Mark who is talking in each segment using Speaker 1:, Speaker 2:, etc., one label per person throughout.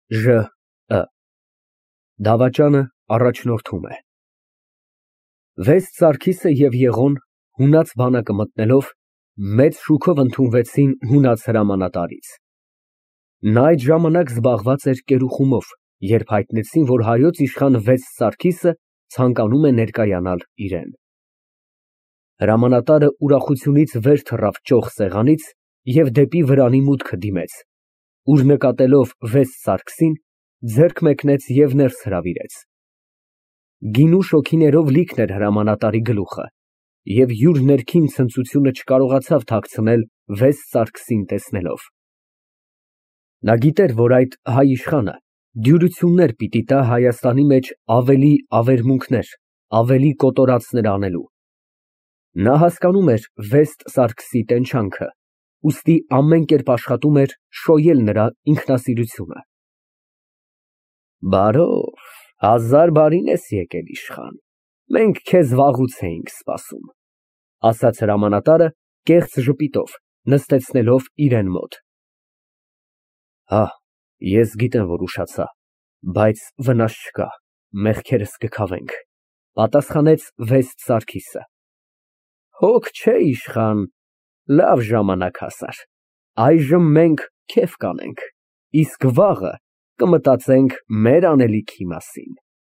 Speaker 1: Ժ. Դավաճանը առաջնորդում է։ Վեստ Սարգիսը և Եղոն հունած բանակը մտնելով մեծ շուքով ընդունվեցին հունած հրամանատարից։ Նա այդ ժամանակ զբաղված էր կերուխումով, երբ հայտնեցին, որ հայոց իշխան Վեստ Սարգիսը ցանկանում է ներկայանալ իրեն։ Հրամանատարը ուրախությունից վեր թռավ ճոխ սեղանից և դեպի վրանի մուտքը դիմեց, ուր նկատելով Վեստ Սարգսին, ձեռք մեկնեց և ներս հրավիրեց։ Գինու շոգիներով լիքն էր հրամանատարի գլուխը, և յուր ներքին ցնծությունը չկարողացավ թաքցնել Վեստ Սարգսին տեսնելով։ Նա գիտեր, որ այդ հայ իշխանը դյուրություններ պիտի տա Հայաստանի մեջ ավելի ավերմունքներ, ավելի կոտորածներ անելու։ Նա հասկանում էր Վեստ Սարգսի տենչանքը, ուստի ամեն կերպ աշխատում էր շոյել նրա ինքնասիրությունը։ Բարով, հազար բարին ես եկել իշխան, մենք քեզ վաղուց էինք սպասում, ասաց հրամանատարը կեղծ ժպիտով, նստեցնելով իրեն մոտ։ Հա, ես գիտեմ, որ ուշացա, բայց վնաս չկա, մեղքերս կքավենք, պատասխանեց Վեստ Սարգիսը։ Հոգ չէ իշխան, լավ ժամանակ հասար, այժմ մենք քեֆ կանենք, իսկ վաղը կմտածենք մեր անելիքի մասին։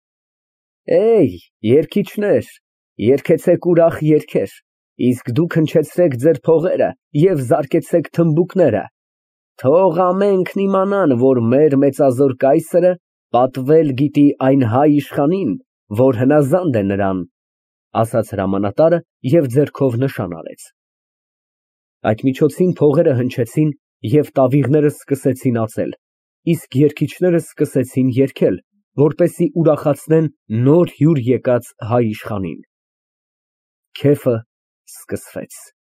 Speaker 1: Էй, երգիչներ, երգեցեք ուրախ երգեր, իսկ դուք հնչեցրեք ձեր փողերը և զարկեցեք թմբուկները, թող ամենքն իմանան, որ մեր մեծազոր կայսրը պատվել գիտի այն հայ իշխանին, որ հնազանդ է նրան, ասաց հրամանատարը և ձեռքով նշան արեց։ Այդ միջոցին փողերը հնչեցին և տավիղները սկսեցին ածել, իսկ երգիչները սկսեցին երգել, որպեսզի ուրախացնեն նոր հյուր եկած հայ իշխանին։ Քեֆը սկսվեց։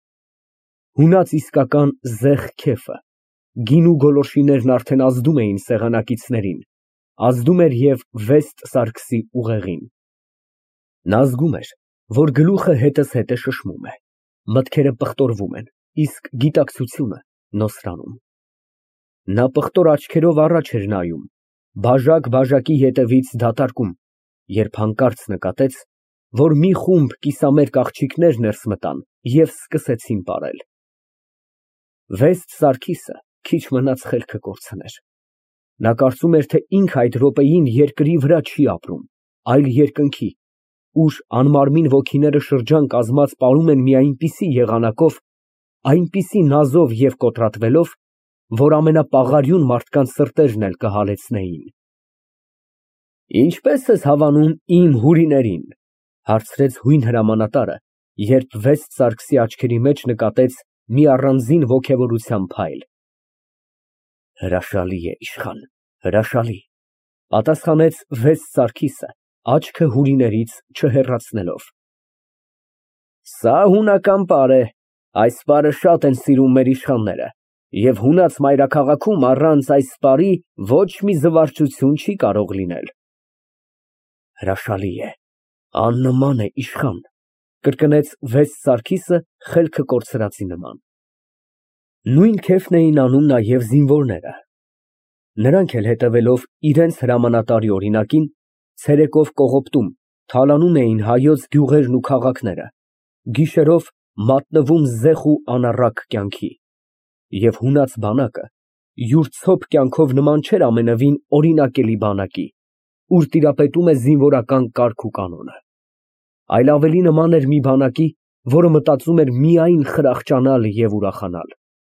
Speaker 1: Հունած իսկական զեղ քեֆը, գինու գոլորշիներն արդեն ազդում էին սեղանակիցներին, ազդում էր և Վեստ Սարգսի ուղեղին։ Նա զգում էր, որ գլուխը հետզհետե շշմում է, մտքերը պղտորվում են, իսկ գիտակցությունը նոսրանում։ Նա պղտոր աչքերով առաջ էր նայում, բաժակ բաժակի ետևից դատարկում, երբ հանկարծ նկատեց, որ մի խումբ կիսամերկ աղջիկներ ներս մտան և սկսեցին պարել։ Վեստ Սարգիսը քիչ մնաց խելքը կորցներ։ Նա կարծում էր, թե ինքը այդ րոպեին երկրի վրա չի ապրում, այլ երկնքի, ուր անմարմին ոգիները շրջան կազմած պարում են մի այնպիսի եղանակով, այնպիսի նազով և կոտրատվելով, որ ամենապաղարյուն մարդկանց սրտերն էլ կհալեցնեին։ Ինչպե՞ս ես հավանում իմ հյուրիներին, հարցրեց հույն հրամանատարը, երբ Վեստ Սարգսի աչքերի մեջ նկատեց մի առանձին ոգևորության փայլ։ Հրաշալի է, իշխան, հրաշալի, պատասխանեց Վեստ Սարգիսը, աչքը հյուրիներից չհեռացնելով։ Սա հունական պար է, այս պարը շատ են սիրում մեր իշխանները, և հունած մայրաքաղաքում առանց այս պարի ոչ մի զվարճություն չի կարող լինել։ Հրաշալի է, աննման է, իշխան, կրկնեց Վեստ Սարգիսը խելքը կորցրածի նման։ Նույն քեֆն էին անում նաև զինվորները։ Նրանք էլ հետևելով իրենց հրամանատարի օրինակին, ցերեկով կողոպտում, թալանում էին հայոց գյուղերն ու քաղաքները, գիշերով մատնվում զեղ ու անառակ կյանքի, և հունած բանակը յուր ցոփ կյանքով նման չէր ամենևին օրինակելի բանակի, ուր տիրապետում է զինվորական կարգ ու կանոնը, այլ ավելի նման էր մի բանակի, որը մտածում էր միայն խրախճանալ և ուրախանալ։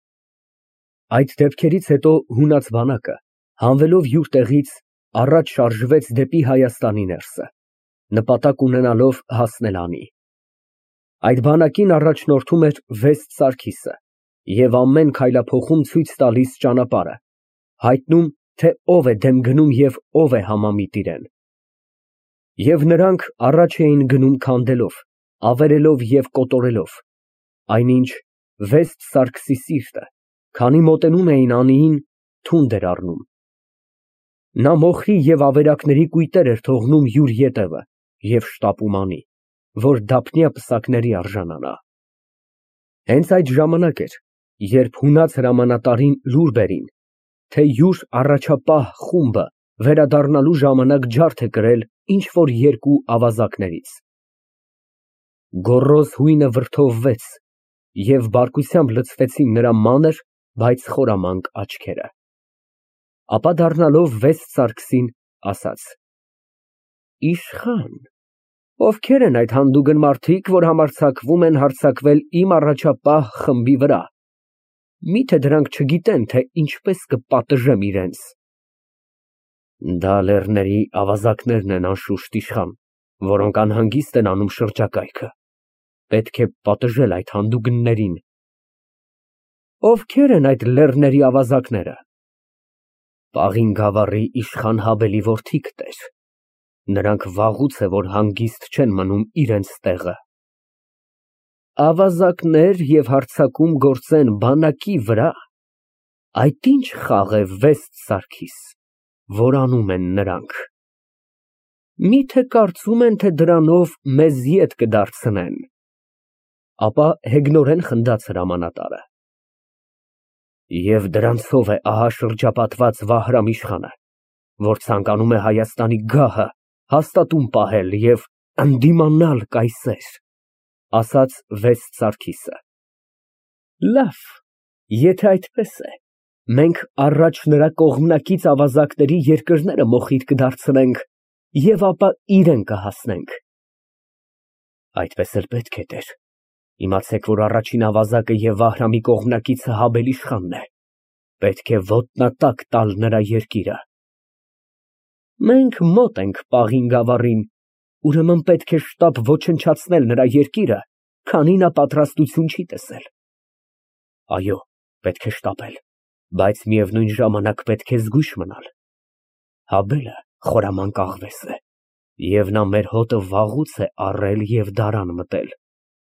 Speaker 1: Այդ դեպքերից հետո հունած բանակը, հանվելով յուր տեղից, առաջ շարժվեց դեպի Հայաստանի ներսը, նպատակ ունենալով հասնել Անի։ Այդ բանակին առաջնորդում էր Վեստ Սարգիսը և ամեն քայլափոխում ցույց տալիս ճանապարհը, հայտնում, թե ով է դեմ գնում և ով է համամիտ իրեն։ Եվ նրանք առաջ էին գնում քանդելով, ավերելով և կոտորելով, այնինչ Վեստ Սարգսի սիրտը, քանի մոտենում էին Անիին, թունդ էր առնում։ Նա մոխրի և ավերակների կույտեր էր թողնում յուր ետևը և շտապում Անի, որ դափնյա պսակների արժանանա։ Հենց այդ ժամանակ էր, երբ հունած հրամանատարին լուր բերին, թե յուր առաջապահ խումբը վերադառնալու ժամանակ ջարդ է կրել ինչ-որ երկու ավազակներից։ Գոռոզ հույնը վրդովվեց և բարկությամբ լցվեցին նրա մանր, բայց խորամանկ աչքերը։ Ապա դառնալով վեստ Սարգսին, ասաց. Իշխան, ովքեր են այդ հանդուգն մարդիկ, որ համարձակվում են հարձակվել իմ առաջապահ խմբի վրա։ Միթե դրանք չգիտեն, թե ինչպես կպատժեմ իրենց։ Դա լեռների ավազակներն են, անշուշտ, իշխան, որոնք անհանգիստ են անում շրջակայքը։ Պետք է պատժել այդ հանդուգններին։ Ովքեր են այդ լեռների ավազակները։ Պաղին գավառի իշխան Հաբելի որդիք, տեր։ Նրանք վաղուց է, որ հանգիստ չեն մնում իրենց տեղը։ Ավազակներ և հարձակում գործեն բանակի վրա։ Այդ ինչ խաղ է, վեստ Սարգիս, որ անում են նրանք։ Միթե կարծում են, թե դրանով մեզ ետ կդարձնեն։ Ապա հեգնորեն խնդաց հրամանատարը։ Եվ դրանցով է ահա շրջապատված Վահրամ իշխանը, որ ցանկանում է Հայաստանի գահը հաստատուն պահել և ընդդիմանալ կայսեր, ասաց վեստ Սարգիսը։ Լավ, եթե այդպես է, մենք առաջ նրա կողմնակից ավազակների երկրները մոխիր կդարձնենք և ապա իրեն կհասնենք։ Այդպես էլ պետք է, տեր։ Իմացեք, որ առաջին ավազակը և Վահրամի կողմնակիցը Հաբել իշխանն է։ Պետք է ոտնատակ տալ նրա երկիրը։ Մենք մոտ ենք Պաղին գավառին, ուրեմն պետք է շտապ ոչնչացնել նրա երկիրը, քանի նա պատրաստություն չի տեսել։ Այո, պետք է շտապել, բայց միևնույն ժամանակ պետք է զգույշ մնալ։ Հաբելը խորամանկ աղվես է, և նա մեր հոտը վաղուց է առել և դարան մտել։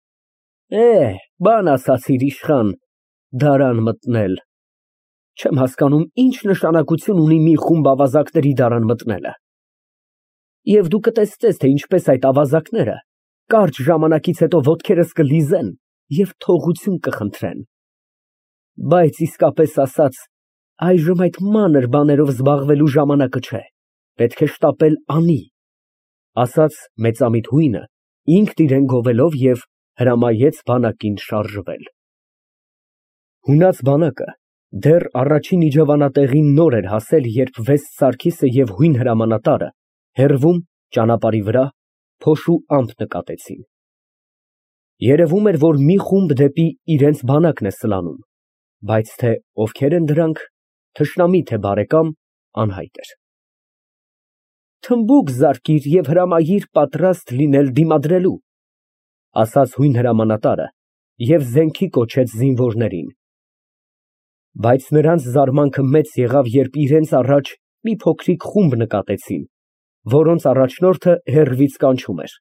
Speaker 1: Բան ասացիր, իշխան, դարան մտնել։ Չեմ հասկանում, ինչ նշանակություն ունի մի խումբ ավազակների դարան մտնելը։ Եվ դու կտեսնես, թե ինչպես այդ ավազակները կարճ ժամանակից հետո ոտքերս կլիզեն և թողություն կխնդրեն։ Բայց իսկապես ասած, այժմ այդ մանր բաներով զբաղվելու ժամանակը չէ, պետք է շտապել անի, ասաց մեծամիտ հույնը, ինքն իրեն գովելով և հրամայեց բանակին շարժվել։ Հունած բանակը դեռ առաջին իջևանատեղին նոր էր հասել, երբ վեստ Սարգիսը և հույն հրամանատարը հեռվում ճանապարհի վրա փոշու ամպ նկատեցին։ Երևում էր, որ մի խումբ դեպի իրենց բանակն է սլանում, բայց թե ովքեր են դրանք, թշնամի թե բարեկամ, անհայտ էր։ Թմբուկ զարկիր և հրամայիր պատրաստ լինել դիմադրելու, ասաց հույն հրամանատարը և զենքի կոչեց զինվորներին։ Բայց նրանց զարմանքը մեծ եղավ, երբ իրենց առաջ մի փոքրիկ խումբ նկատեցին, որոնց առաջնորդը հեռվից կանչում էր.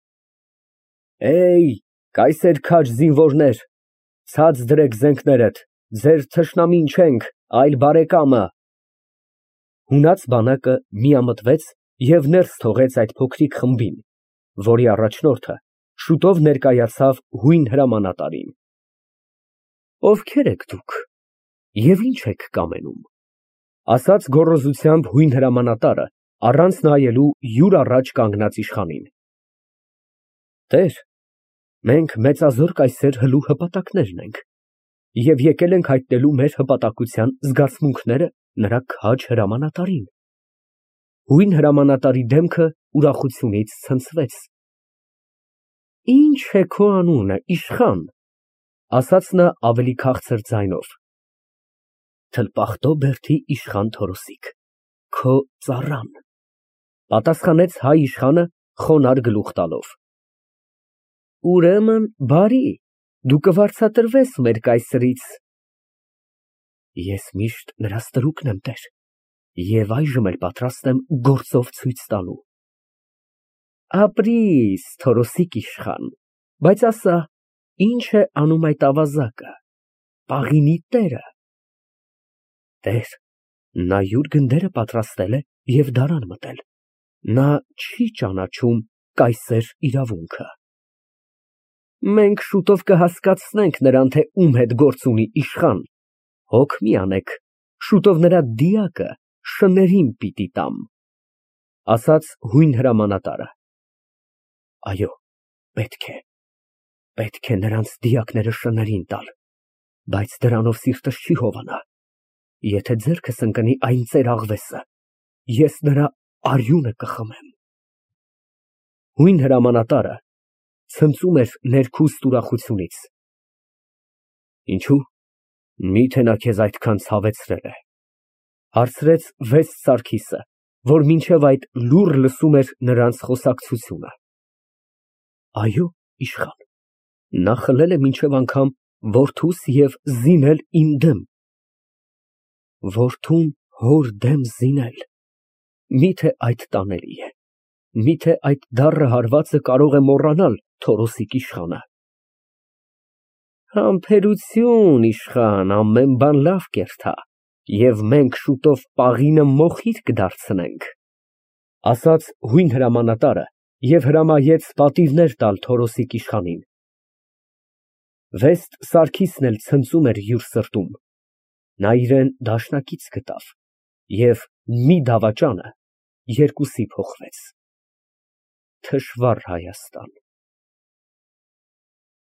Speaker 1: կայսեր քաջ զինվորներ, ցած դրեք զենքներդ, ձեր թշնամին չենք, այլ բարեկամը։ Հունած բանակը միամտվեց և ներս թողեց այդ փոքրիկ խմբին, որի առաջնորդը շուտով ներկայացավ հույն հրամանատարին։ Ովքեր եք դուք և ինչ եք կամենում, ասաց գոռոզությամբ հույն հրամանատարը, առանց նայելու յուր առաջ կանգնած իշխանին։ Տեր, մենք մեծազոր կայսեր հլու հպատակներն ենք և եկել ենք հայտնելու մեր հպատակության զգացմունքները նրա քաջ հրամանատարին։ Հույն հրամանատարի դեմքը ուրախությունից ցնցվեց։ Ինչ է քո անունը, իշխան, ասաց նա ավելի քաղցր ձայնով։ Թլպախտո բերդի իշխան Թորոսիկ, քո ծառան, պատասխանեց հայ իշխանը խոնարհ գլուխ տալով։ Ուրեմն, բարի, դու կվարձատրվես մեր կայսրից։ Ես միշտ նրա ստրուկն եմ, տեր, և այժմ էլ պատրաստ եմ գործով ցույց տալու։ Ապրիր, Թորոսիկ իշխան, բայց ասա, ինչ է անում այդ ավազակը, Պաղինի տերը։ Տեր, նա յուր գնդերը պատրաստել է և դարան մտել, նա չի ճանաչում կայսեր իրավունքը։ Մենք շուտով կհասկացնենք նրան, թե ում հետ գործ ունի, իշխան, հոգ մի անեք, շուտով նրա դիակը շներին պիտի տամ, ասաց հույն հրամանատարը։ Այո, պետք է նրանց դիակները շներին տալ, բայց դրանով սիրտս չի հովանա։ Եթե ձեռքս ընկնի այն ծեր աղվեսը, ես նրա արյունը կխմեմ։ Հույն հրամանատարը ցնծում էր ներքուստ ուրախությունից։ Ինչու՞, միթե նա քեզ այդքան ցավեցրել է, հարցրեց վեց Սարգիսը, որ մինչև այդ լուռ լսում էր նրանց խոսակցությունը։ Այո, իշխան, նա խլել է մինչև անգամ որդուս և զինել իմ դեմ։ Որդուն հոր դեմ զինել, միթե այդ տանելի է, միթե այդ դառը հարվածը կարող է մոռանալ Թորոսիկ իշխանը։ Համբերություն, իշխան, ամեն բան լավ կերթա, և մենք շուտով պաղինը մոխիր կդարձնենք, ասաց հույն հրամանատարը և հրամայեց պատիվներ տալ Թորոսիկ իշխանին։ Վեստ Սարգիսն էլ ցնծում էր յուր սրտում, նա իրան դաշնակից գտավ և մի դավաճանը երկուսի փոխվեց։ Թշվառ Հայաստան։